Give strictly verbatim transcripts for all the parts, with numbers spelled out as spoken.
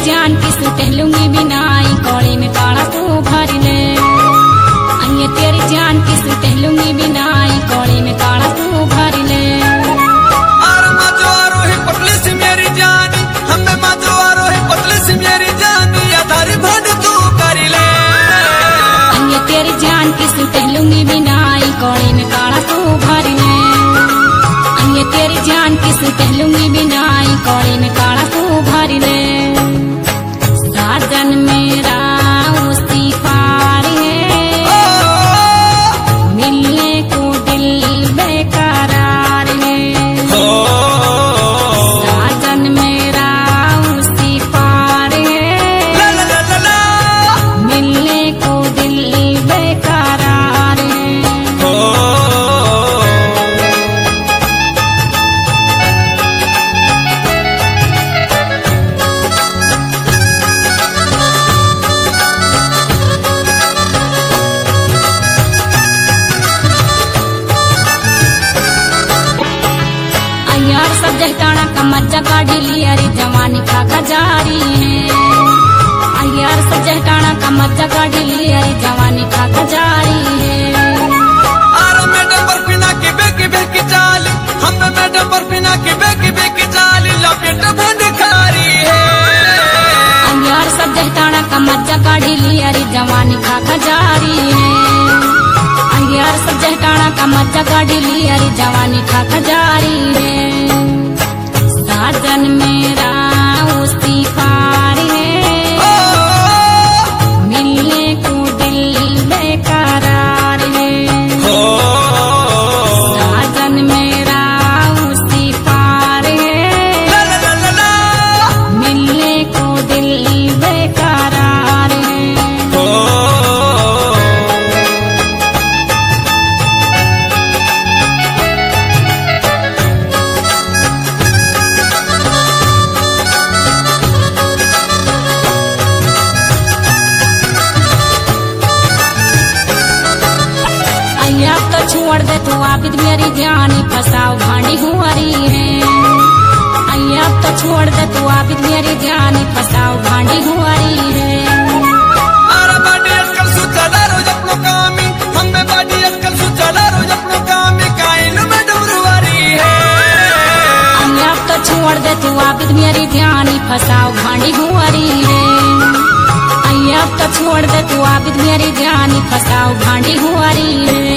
जान की सुटे लूंगी बिनाई कौड़ी में काला तू भर ले। अन्य तेरी जान की सुटे लूंगी बिनाई कौड़ी में काला तू भर ले। आर मजो आरो ही पतली सी मेरी जानी हमें मजो आरो ही पतली सी मेरी जानी आधारी भंड तू कर ले। अन्य तेरी जान की सुटे लूंगी बिनाई कौड़ी में काला तू भर ले। अन्य तेरी जान की सुटे लूंगी बिनाई कौड़ी में काला तू भर ले। साजन मेरा उसी पार है मिलने को दिल बेकरार है। साजन मेरा उसी पार है मिलने को दिल बेकरार है। यार सब जहटाना का मज्जा काढ़ी ली अरे जवानी का खजारी है। यार सब जहटाना का मज्जा काढ़ी ली अरे जवानी का खजारी है। आर मैडम पर पिना के बेकी बेकी चाली हमें मैडम पर पिना के बेकी बेकी चाली लपेट भंड खारी है। यार सब जहटाना का मज्जा काढ़ी ली अरे जवानी का खजारी है। यार सब जहटाना का मज्जा काढ़ी ली अरे जवानी का खजारी है। साजन मेरा उसी पार है मिलने को दिल बेकरार है। साजन मेरा उसी पार है मिलने को दिल बेकरार है। अब तो छोड़ दे तू आबिद मेरी जानी फसाओ भांडी हुआरी है। अब तो छोड़ दे तू आबिद मेरी जानी फसाओ भांडी हुआरी है। आरा बाडी अक्कल सु चला रोज अपनो कामी हमें बाडी अक्कल सु चला रोज अपनो कामी काइन में डमरुआरी है। अब तो छोड़ दे तू आबिद मेरी जानी फसाओ भांडी हुआरी है। अब तो छोड़ दे तू आबिद मेरी जानी फसाओ भांडी हुआरी है।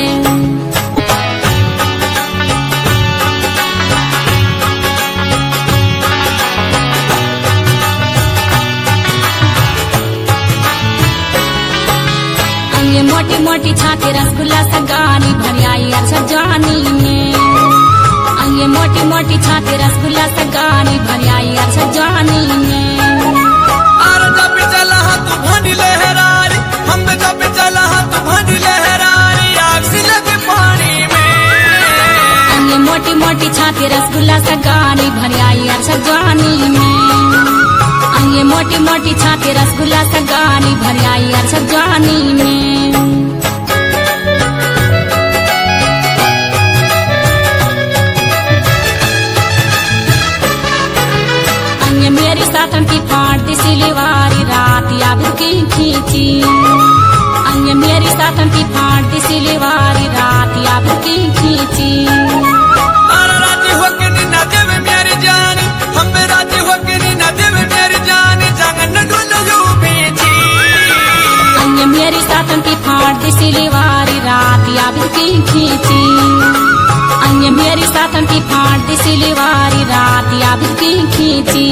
ये मोटी मोटी छाती रसगुल्ला सगानी भरियाई अच्छा जानी में। ये मोटी मोटी छाती रसगुल्ला सगानी भरियाई अच्छा जानी में। आरा जब चला हाथ भांडी लहरारी हमें जब चला हाथ भांडी लहरारी आग सी लगे पानी में। ये मोटी मोटी छाती रसगुल्ला सगानी भरियाई अच्छा जानी में। ये मोटी मोटी छाती रसगुल्ला सगानी भरियाई अच्छा जानी में। अन्य मेरी साथन की फाड़ दी सिलीवारी रात याद की खींची। अन्य मेरी साथन की फाड़ दी सिलीवारी रात याद की खींची। आरा राजी होके नी ना देवे मेरी जानी हमें राजी होके नी ना देवे मेरी जानी जंगन ढूंढ जो बीची। अन्य मेरी साथन की फाड़ दी सिलीवारी रात याद की खींची। अन्य मेरी साथन की फाड़ दी सिलीवारी रात याद की खींची।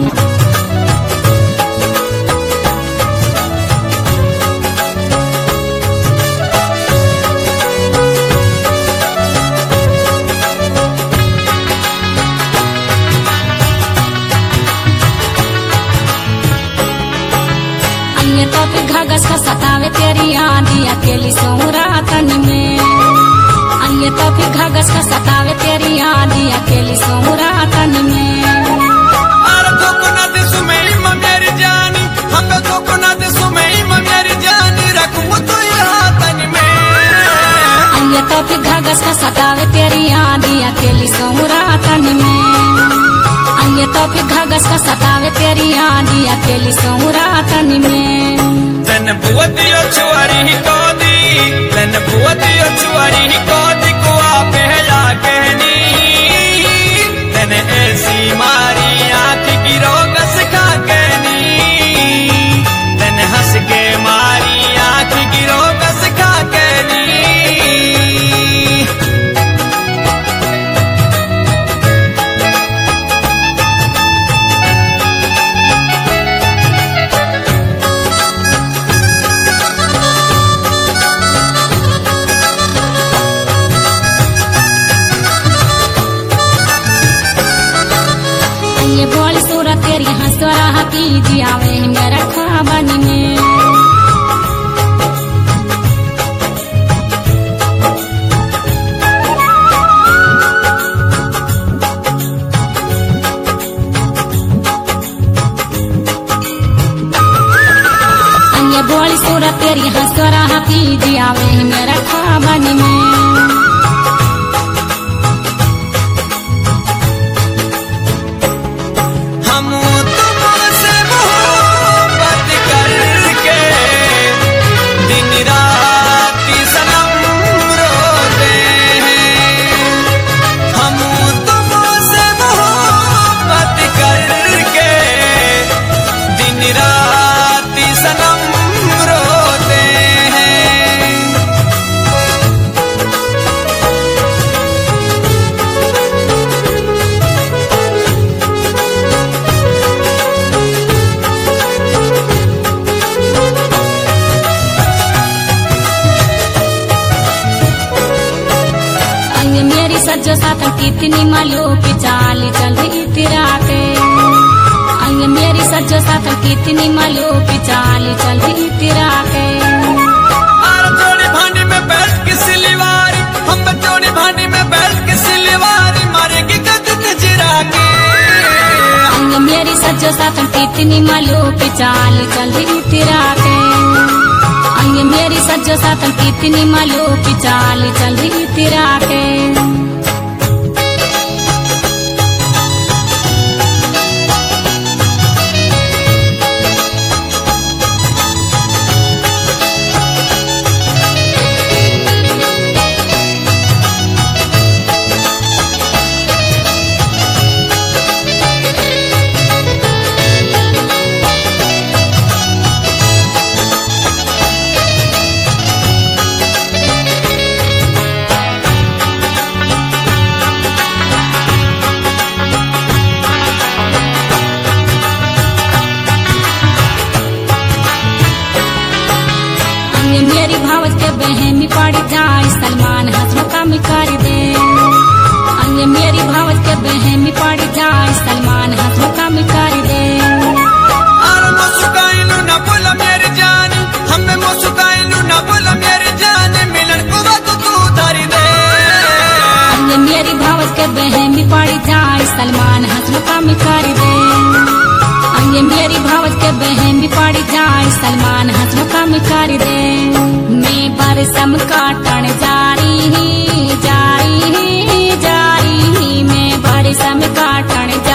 अन्य तो फिर घाघस का सतावे तेरी आंधी अकेली सोऊं रातन में। अन्य तो फिर घाघस का सतावे तेरी आंधी अकेली सोऊं रातन में। आरा तो को ना दे सुमेई मेरी जानी हमें तो को ना दे सुमेई मेरी जानी रखूं तो यहाँ तन में। अन्य तो फिर घाघस का सतावे तेरी आंधी अकेली सोऊं रातन में। अन्य तो फिर घाघस का सतावे तेरी मेहरिया दिया तेली सौरातन में। तन बुवतियो छुआरी कोदी तन बुवतियो छुआरी कोदी कुआ पहला कहनी तन ऐसी मारी आँख की रोगस खा कहनी तन हंस के मारी आँख की रोगस खा कहनी। ये बोल सूरत तेरी हंसरा की जियावे मेरा खाबन में। ये बोल सूरत तेरी हंसरा की जियावे मेरा खाबन में। सज्जो साथ कितनी मालो की चाल चल रही तेरा के। अंग मेरी सज्जो साथ कितनी मालो की चाल चल रही तेरा के। आर चोरी भांडी में बैठ के सिलवारी हम चोरी भांडी में बैठ के सिलवारी मारेगी कद कजरा के। अंग मेरी सज्जो साथ कितनी मालो की चाल चल रही तेरा के। अंग मेरी सज्जो साथ कितनी मालो की चाल चल रही तेरा के। मेरी भावज के बहन पड़ जाए सलमान हंसो कम कर दे। अन्य मेरी भावज के बहन पड़ जाए सलमान हंसो कम कर दे। आर मुस्काइलू न बोला मेरी जान हमें मुस्काइलू न बोला मेरी जान मिलन को तो तू धरी दे। अन्य मेरी भावज के बहन पड़ जाए सलमान हंसो कम कर दे। अन्य मेरी भावज के बहन पड़ जाए सलमान हंसो कम कर दे। मैं बरसम काटन जारी ही जारी ही जारी ही मैं बरसम काटन